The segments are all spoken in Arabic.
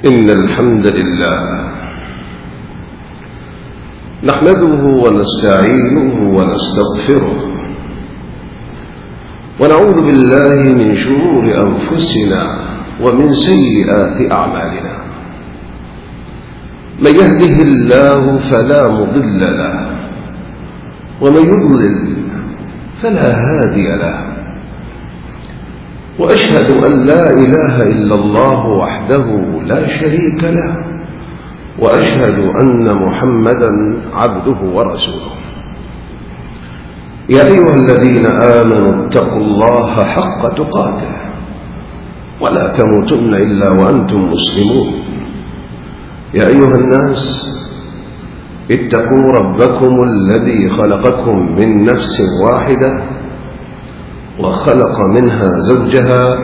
إن الحمد لله نحمده ونستعينه ونستغفره ونعوذ بالله من شرور أنفسنا ومن سيئات أعمالنا. من يهده الله فلا مضل له ومن يضلل فلا هادي له، وأشهد أن لا إله إلا الله وحده لا شريك له، وأشهد أن محمدا عبده ورسوله. يا أيها الذين آمنوا اتقوا الله حق تقاته ولا تموتن إلا وأنتم مسلمون. يا أيها الناس اتقوا ربكم الذي خلقكم من نفس واحدة وخلق منها زوجها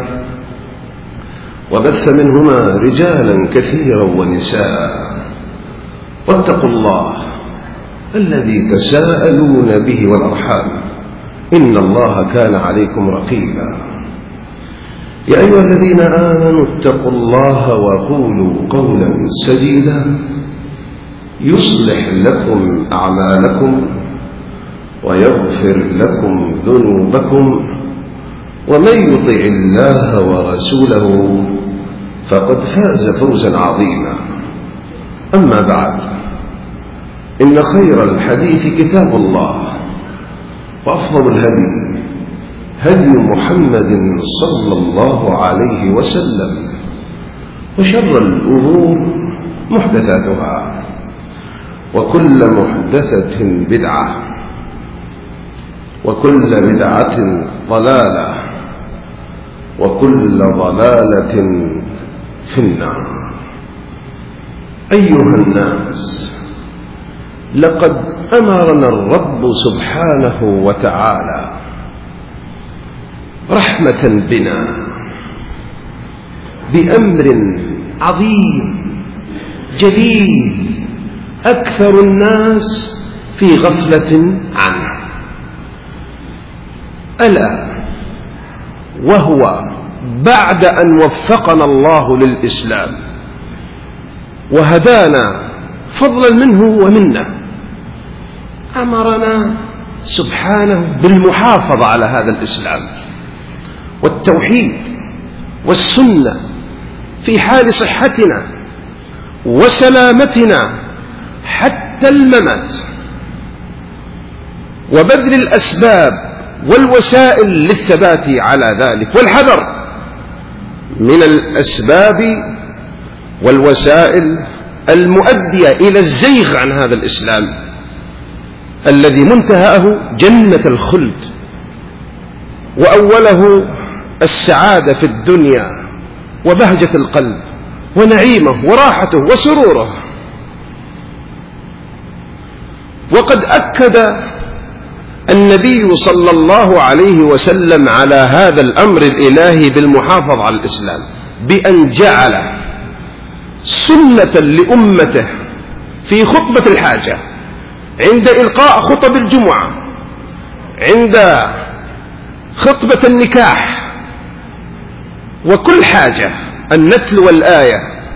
وبث منهما رجالا كثيرا ونساء، واتقوا الله الذي تساءلون به والأرحام إن الله كان عليكم رقيبا. يا أيها الذين آمنوا اتقوا الله وقولوا قولا سديدا يصلح لكم أعمالكم ويغفر لكم ذنوبكم، ومن يطع الله ورسوله فقد فاز فوزا عظيما. أما بعد، إن خير الحديث كتاب الله، وأفضل الهدي هدي محمد صلى الله عليه وسلم، وشر الأمور محدثاتها، وكل محدثة بدعة، وكل بدعة ضلالة، وكل ضلالة في النار. أيها الناس، لقد أمرنا الرب سبحانه وتعالى رحمة بنا بأمر عظيم جليل أكثر الناس في غفلة عنه، ألا وهو بعد أن وفقنا الله للإسلام وهدانا فضلا منه ومنا، أمرنا سبحانه بالمحافظة على هذا الإسلام والتوحيد والسنة في حال صحتنا وسلامتنا حتى الممات، وبذل الأسباب والوسائل للثبات على ذلك، والحذر من الأسباب والوسائل المؤدية إلى الزيغ عن هذا الإسلام الذي منتهاه جنة الخلد وأوله السعادة في الدنيا وبهجة القلب ونعيمه وراحته وسروره. وقد أكد النبي صلى الله عليه وسلم على هذا الأمر الإلهي بالمحافظة على الإسلام بأن جعل سنة لأمته في خطبة الحاجة، عند إلقاء خطب الجمعة، عند خطبة النكاح، وكل حاجة أن نتلو الآية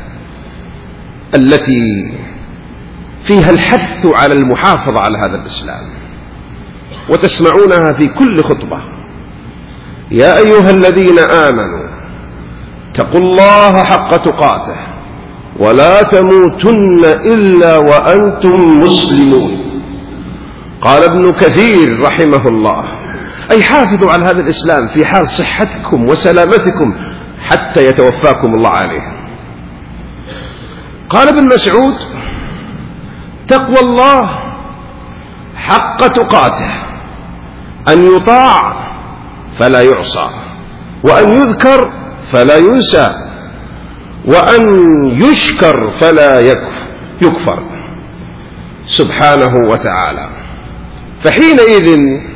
التي فيها الحث على المحافظة على هذا الإسلام، وتسمعونها في كل خطبة. يا أيها الذين آمنوا اتقوا الله حق تقاته ولا تموتن إلا وأنتم مسلمون. قال ابن كثير رحمه الله: أي حافظوا على هذا الإسلام في حال صحتكم وسلامتكم حتى يتوفاكم الله عليه. قال ابن مسعود: تقوى الله حق تقاته أن يطاع فلا يعصى، وأن يذكر فلا ينسى، وأن يشكر فلا يكفر سبحانه وتعالى. فحينئذ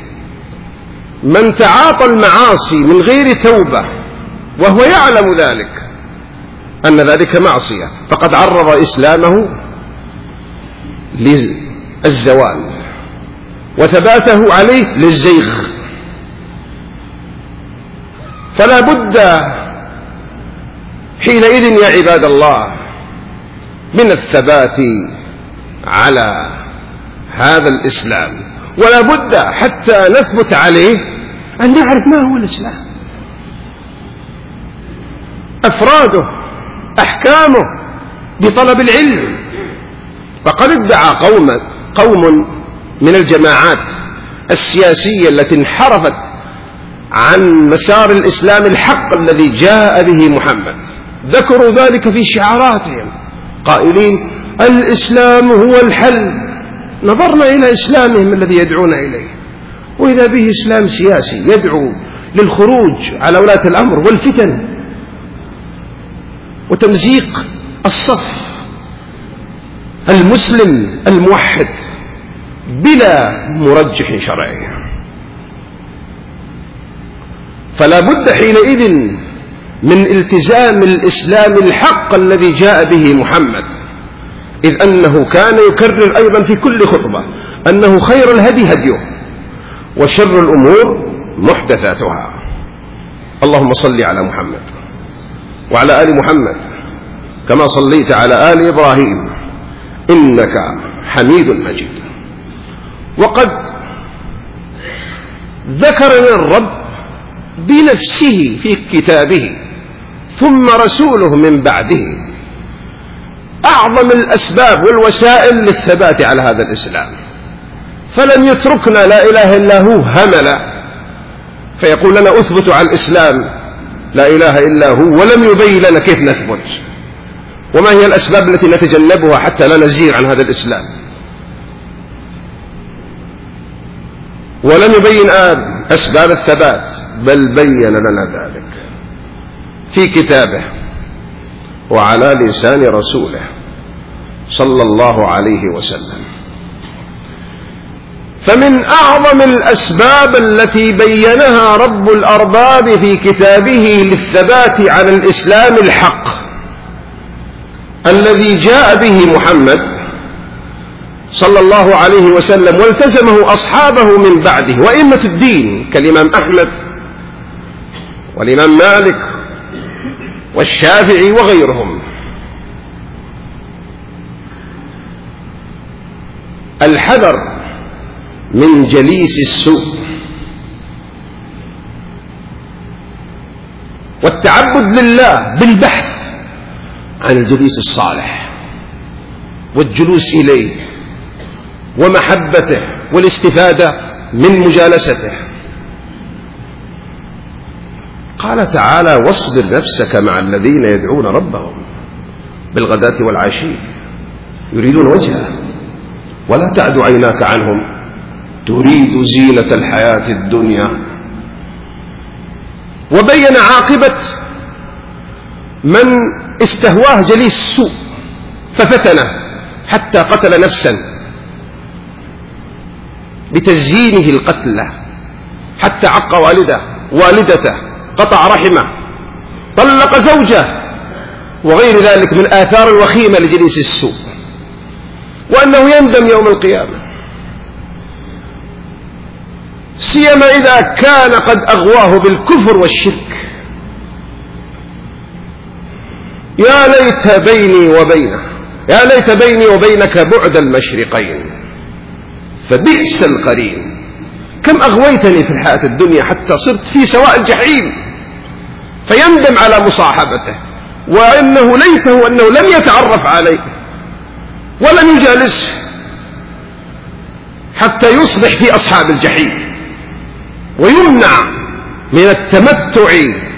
من تعاطى المعاصي من غير توبة وهو يعلم ذلك أن ذلك معصية فقد عرض إسلامه للزوال وثباته عليه للزيغ. فلا بد حينئذ يا عباد الله من الثبات على هذا الإسلام، ولا بد حتى نثبت عليه أن نعرف ما هو الإسلام، أفراده، أحكامه، بطلب العلم. فقد ادعى قوم من الجماعات السياسية التي انحرفت عن مسار الإسلام الحق الذي جاء به محمد، ذكروا ذلك في شعاراتهم قائلين الإسلام هو الحل. نظرنا إلى إسلامهم الذي يدعون إليه، وإذا به إسلام سياسي يدعو للخروج على ولاة الأمر والفتن وتمزيق الصف المسلم الموحد بلا مرجح شرعي. فلا بد حينئذ من التزام الإسلام الحق الذي جاء به محمد، إذ أنه كان يكرر أيضا في كل خطبة أنه خير الهدي هديه وشر الأمور محدثاتها. اللهم صل على محمد وعلى آل محمد كما صليت على آل إبراهيم إنك حميد مجيد. وقد ذكرنا الرب بنفسه في كتابه ثم رسوله من بعده أعظم الأسباب والوسائل للثبات على هذا الإسلام، فلم يتركنا لا إله إلا هو هملا فيقول لنا أثبت على الإسلام لا إله إلا هو، ولم يبين لنا كيف نثبت وما هي الأسباب التي نتجنبها حتى لا نزيغ عن هذا الإسلام، ولم يبين أسباب الثبات، بل بين لنا ذلك في كتابه وعلى لسان رسوله صلى الله عليه وسلم. فمن أعظم الأسباب التي بينها رب الأرباب في كتابه للثبات على الإسلام الحق الذي جاء به محمد صلى الله عليه وسلم والتزمه أصحابه من بعده وأئمة الدين كالإمام أحمد والإمام مالك والشافعي وغيرهم، الحذر من جليس السوء والتعبد لله بالبحث عن الجليس الصالح والجلوس إليه ومحبته والاستفادة من مجالسته. قال تعالى واصبر نفسك مع الذين يدعون ربهم بالغداة والعشي يريدون وجهه ولا تعد عيناك عنهم تريد زينة الحياة الدنيا. وبين عاقبة من استهواه جليس السوء ففتنه حتى قتل نفسا بتزيينه القتل، حتى عق والدته، قطع رحمه، طلق زوجه، وغير ذلك من آثار الوخيمة لجليس السوء، وأنه يندم يوم القيامة، سيما إذا كان قد أغواه بالكفر والشرك. يا ليت بيني وبينك بعد المشرقين فبئس القرين. كم أغويتني في الحياة الدنيا حتى صرت في سواء الجحيم، فيندم على مصاحبته، وإنه ليته أنه لم يتعرف عليه ولم يجالسه حتى يصبح في أصحاب الجحيم ويمنع من التمتع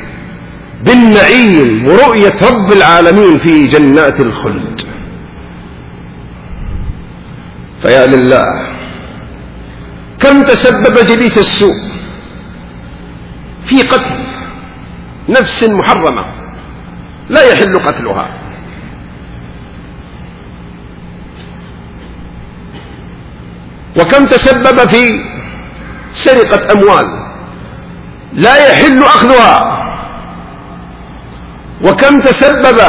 بالنعيم ورؤية رب العالمين في جنات الخلد. فيا لله كم تسبب جليس السوء في قتل نفس محرمة لا يحل قتلها، وكم تسبب في سرقة أموال لا يحل أخذها، وكم تسبب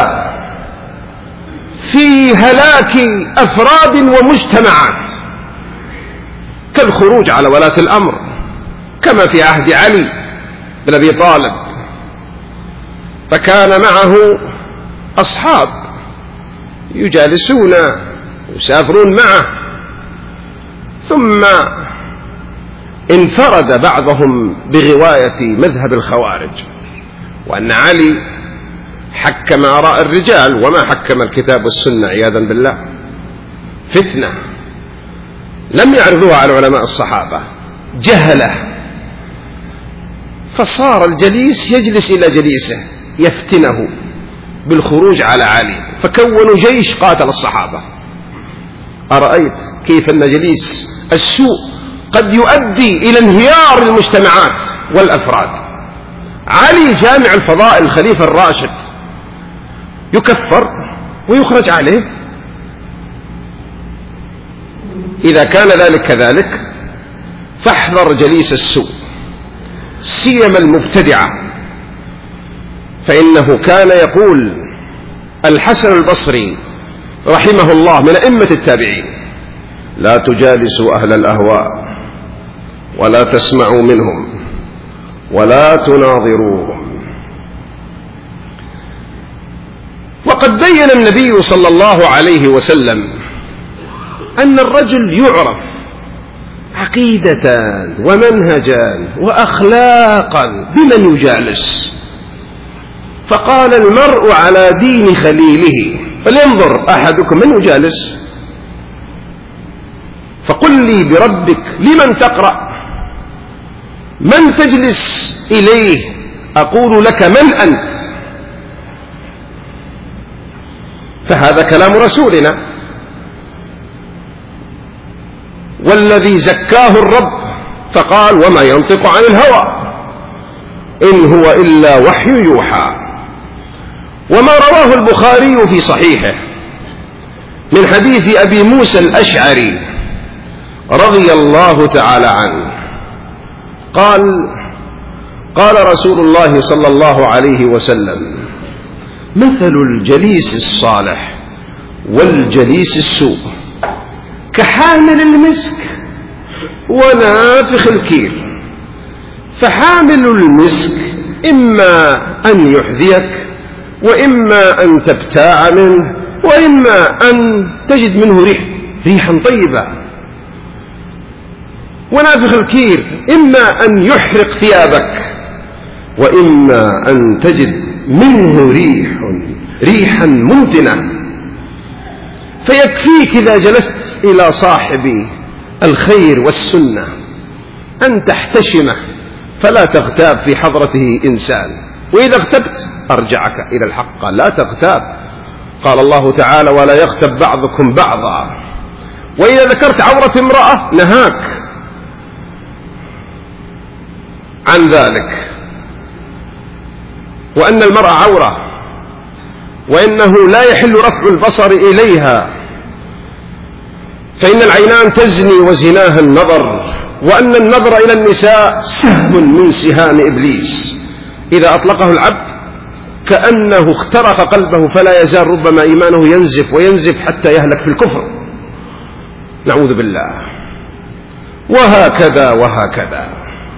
في هلاك أفراد ومجتمعات كالخروج على ولاة الأمر كما في عهد علي بن أبي طالب، فكان معه أصحاب يجالسون يسافرون معه. ثم انفرد بعضهم بغواية مذهب الخوارج، وأن علي حكم آراء الرجال وما حكم الكتاب والسنة عياذا بالله. فتنة لم يعرضوها على علماء الصحابة، جهلة، فصار الجليس يجلس إلى جليسه يفتنه بالخروج على علي، فكونوا جيش قاتل الصحابة. أرأيت كيف أن جليس السوء قد يؤدي إلى انهيار المجتمعات والأفراد. علي جامع الفضائل الخليفة الراشد يكفر ويخرج عليه. إذا كان ذلك كذلك فاحذر جليس السوء، سيما المبتدعة، فإنه كان يقول الحسن البصري رحمه الله من أئمة التابعين: لا تجالسوا أهل الأهواء ولا تسمعوا منهم ولا تناظروهم. وقد بين النبي صلى الله عليه وسلم أن الرجل يعرف عقيدة ومنهجا وأخلاقا بمن يجالس، فقال: المرء على دين خليله فلينظر أحدكم من يجالس. فقل لي بربك لمن تقرأ، من تجلس إليه، أقول لك من أنت. فهذا كلام رسولنا، والذي زكاه الرب فقال: وما ينطق عن الهوى إن هو إلا وحي يوحى. وما رواه البخاري في صحيحه من حديث أبي موسى الأشعري رضي الله تعالى عنه قال: قال رسول الله صلى الله عليه وسلم: مثل الجليس الصالح والجليس السوء كحامل المسك ونافخ الكير. فحامل المسك إما أن يحذيك وإما أن تبتاع منه وإما أن تجد منه ريحا طيبة، ونافخ الكير إما أن يحرق ثيابك وإما أن تجد منه ريحا منتنة. فيكفيك إذا جلست إلى صاحب الخير والسنة أن تحتشمه فلا تغتاب في حضرته إنسان، وإذا اغتبت أرجعك إلى الحق، لا تغتاب. قال الله تعالى: ولا يغتب بعضكم بعضا. وإذا ذكرت عورة امرأة نهاك عن ذلك، وأن المرأة عورة، وإنه لا يحل رفع البصر إليها، فإن العينان تزني وزناها النظر، وأن النظر إلى النساء سهم من سهام إبليس إذا أطلقه العبد كأنه اخترق قلبه فلا يزال ربما إيمانه ينزف وينزف حتى يهلك في الكفر، نعوذ بالله. وهكذا وهكذا.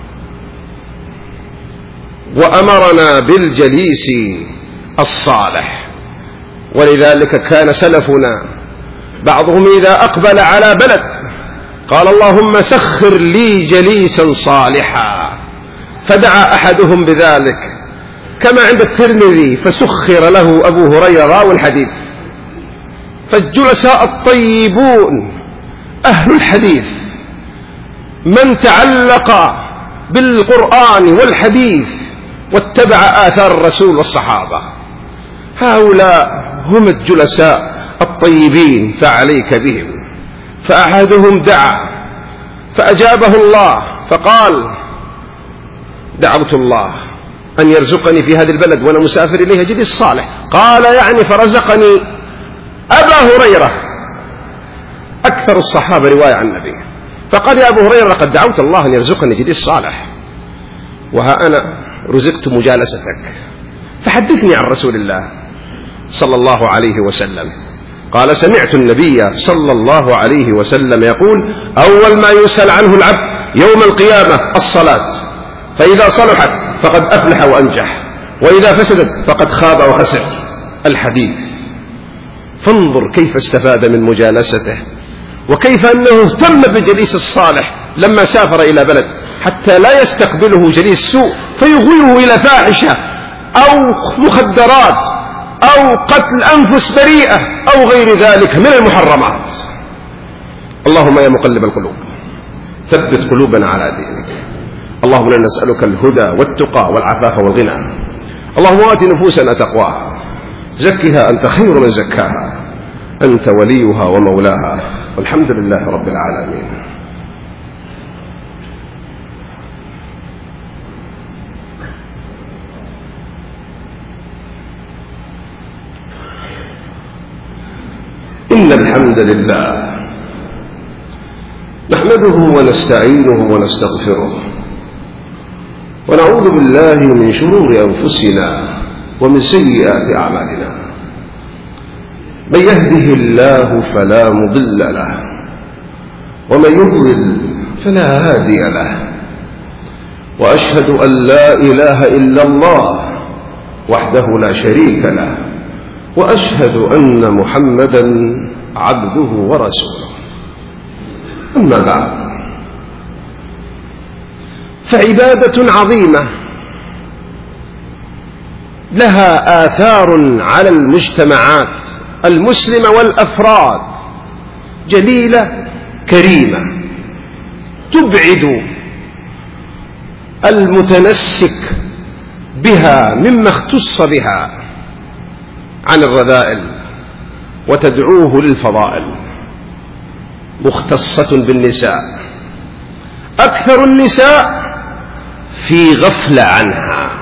وأمرنا بالجليس الصالح، ولذلك كان سلفنا بعضهم إذا أقبل على بلد قال: اللهم سخر لي جليسا صالحا، فدعا أحدهم بذلك كما عند الترمذي: فسخر له أبو هريرة راوي الحديث. فالجلساء الطيبون أهل الحديث من تعلق بالقرآن والحديث واتبع آثار الرسول والصحابة، هؤلاء هم الجلساء الطيبين، فعليك بهم. فأحدهم دعا فأجابه الله فقال: دعوت الله أن يرزقني في هذا البلد وأنا مسافر إليه جليس صالح. قال: يعني فرزقني أبا هريرة أكثر الصحابة رواية عن النبي. فقال: يا أبو هريرة لقد دعوت الله أن يرزقني جليس صالح، وها أنا رزقت مجالستك، فحدثني عن رسول الله صلى الله عليه وسلم. قال: سمعت النبي صلى الله عليه وسلم يقول: أول ما يسأل عنه العبد يوم القيامة الصلاة، فإذا صلحت فقد أفلح وأنجح، وإذا فسدت فقد خاب وخسر. الحديث. فانظر كيف استفاد من مجالسته، وكيف أنه اهتم بجليس الصالح لما سافر إلى بلد، حتى لا يستقبله جليس سوء فيغويه إلى فاحشة أو مخدرات أو قتل أنفس بريئة أو غير ذلك من المحرمات. اللهم يا مقلب القلوب ثبت قلوبنا على دينك. اللهم إنا نسألك الهدى والتقى والعفاف والغنى. اللهم آت نفوسنا تقواها، زكها أنت خير من زكاها، أنت وليها ومولاها، والحمد لله رب العالمين. إن الحمد لله نحمده ونستعينه ونستغفره، ونعوذ بالله من شرور أنفسنا ومن سيئات أعمالنا. من يهده الله فلا مضل له، ومن يضلل فلا هادي له، وأشهد أن لا إله إلا الله وحده لا شريك له، وأشهد أن محمدا عبده ورسوله. أما بعد، فعبادة عظيمة لها آثار على المجتمعات المسلمة والأفراد، جليلة كريمة تبعد المتنسك بها مما اختص بها عن الرذائل، وتدعوه للفضائل. مختصة بالنساء، أكثر النساء في غفلة عنها،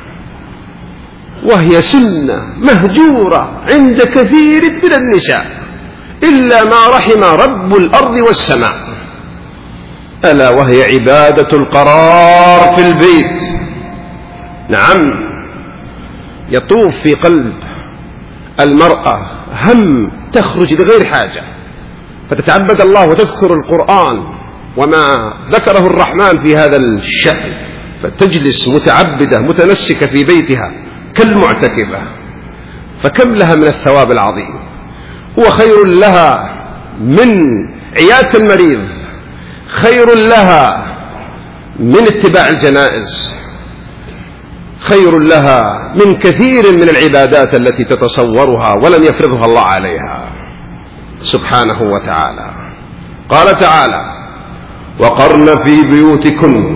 وهي سنة مهجورة عند كثير من النساء إلا ما رحم رب الأرض والسماء، ألا وهي عبادة القرار في البيت. نعم، يطوف في قلب المرأة هم تخرج لغير حاجة فتتعبد الله وتذكر القرآن وما ذكره الرحمن في هذا الشأن، فتجلس متعبدة متنسكة في بيتها كالمعتكفة، فكم لها من الثواب العظيم. هو خير لها من عيادة المريض، خير لها من اتباع الجنائز، خير لها من كثير من العبادات التي تتصورها ولم يفرضها الله عليها سبحانه وتعالى. قال تعالى: وقرن في بيوتكن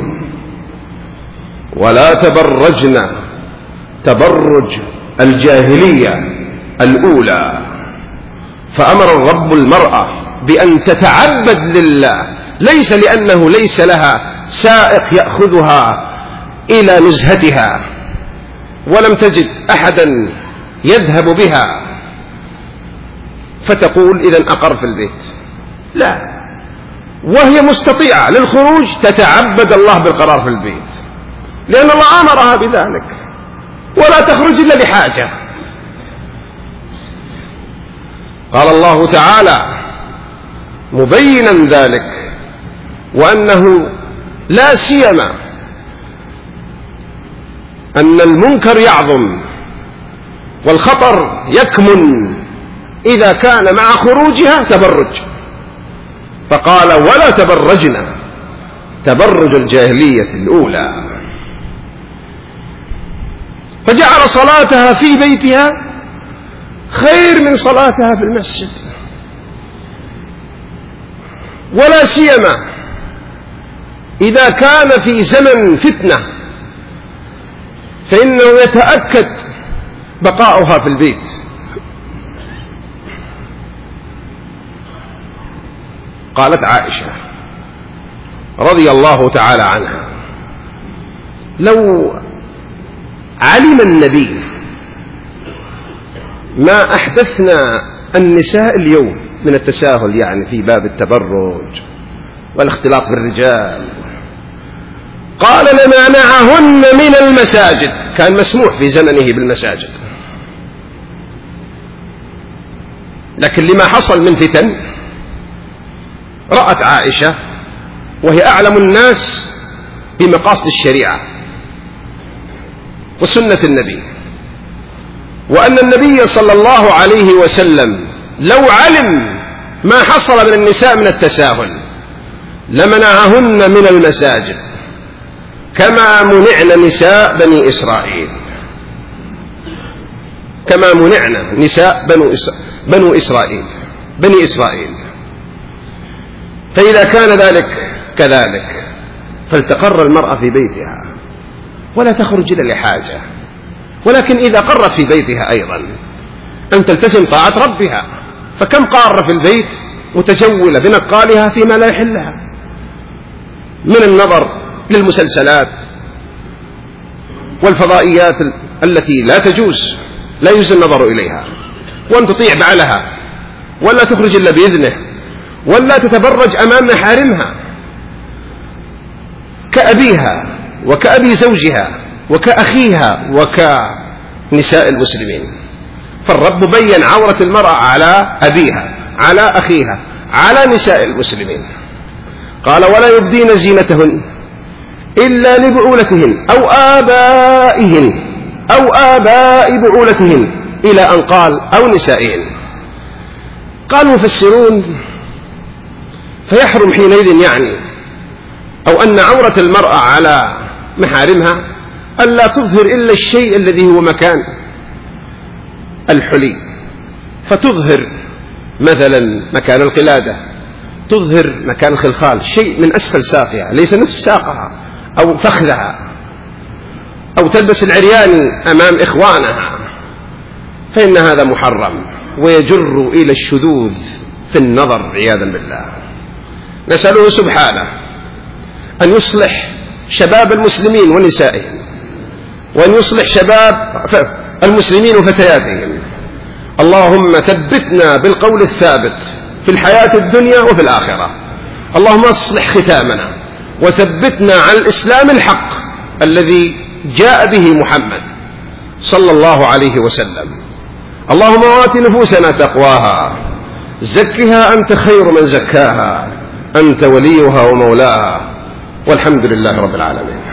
ولا تبرجن تبرج الجاهلية الأولى. فأمر الرب المرأة بأن تتعبد لله، ليس لأنه ليس لها سائق يأخذها إلى نزهتها ولم تجد أحدا يذهب بها فتقول إذن أقر في البيت، لا، وهي مستطيعة للخروج تتعبد الله بالقرار في البيت، لأن الله أمرها بذلك، ولا تخرج إلا لحاجة. قال الله تعالى مبينا ذلك، وأنه لا سيما أن المنكر يعظم والخطر يكمن إذا كان مع خروجها تبرج، فقال: ولا تبرجنا تبرج الجاهلية الأولى. فجعل صلاتها في بيتها خير من صلاتها في المسجد، ولا سيما إذا كان في زمن فتنة، فإنه يتأكد بقاؤها في البيت. قالت عائشة رضي الله تعالى عنها: لو علم النبي ما أحدثنا النساء اليوم من التساهل، يعني في باب التبرج والاختلاط بالرجال، قال لمنعهن من المساجد. كان مسموح في زمنه بالمساجد، لكن لما حصل من فتن رأت عائشة، وهي أعلم الناس بمقاصد الشريعة وسنة النبي، وأن النبي صلى الله عليه وسلم لو علم ما حصل من النساء من التساهل لمنعهن من المساجد كما منعن نساء بني إسرائيل، كما منعن نساء بني إسرائيل. فإذا كان ذلك كذلك فلتقر المرأة في بيتها ولا تخرج إلا لحاجة، ولكن إذا قرت في بيتها أيضا أن تلتزم طاعة ربها، فكم قارة في البيت متجولة بنقالها فيما لا يحلها من النظر للمسلسلات والفضائيات التي لا يجوز النظر إليها، وأن تطيع بعلها ولا تخرج إلا بإذنه، ولا تتبرج أمام محارمها كأبيها وكأبي زوجها وكأخيها وكنساء المسلمين. فالرب بين عورة المرأة على أبيها، على أخيها، على نساء المسلمين. قال ولا يبدين زينتهن إلا لبعولتهن أو آبائهن أو آباء بعولتهن، إلى أن قال أو نسائهن. قال المفسرون فيحرم حينئذ يعني أو أن عورة المرأة على محارمها ألا تظهر إلا الشيء الذي هو مكان الحلي، فتظهر مثلا مكان القلادة، تظهر مكان الخلخال، شيء من أسفل ساقها ليس نصف ساقها أو فخذها، أو تلبس العرياني أمام إخوانها، فإن هذا محرم ويجر إلى الشذوذ في النظر عياذا بالله. نسأله سبحانه أن يصلح شباب المسلمين ونسائهم، وأن يصلح شباب المسلمين وفتياتهم. اللهم ثبتنا بالقول الثابت في الحياة الدنيا وفي الآخرة. اللهم اصلح ختامنا وثبتنا على الإسلام الحق الذي جاء به محمد صلى الله عليه وسلم. اللهم آت نفوسنا تقواها، زكها أنت خير من زكاها، أنت وليها ومولاها، والحمد لله رب العالمين.